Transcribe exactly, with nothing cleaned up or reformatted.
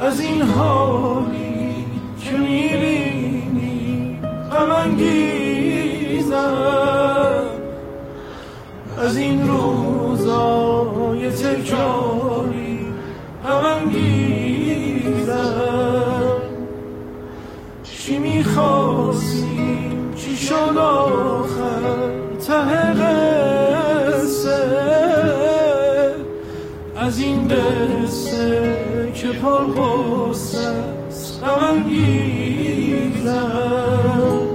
از این حالی که میبینی غم انگیزم، از این روزای تکراری غم انگیزم. چی میخواستی چی شد آخر ته قصه، از این قصه که پر غصه است غم انگیزم.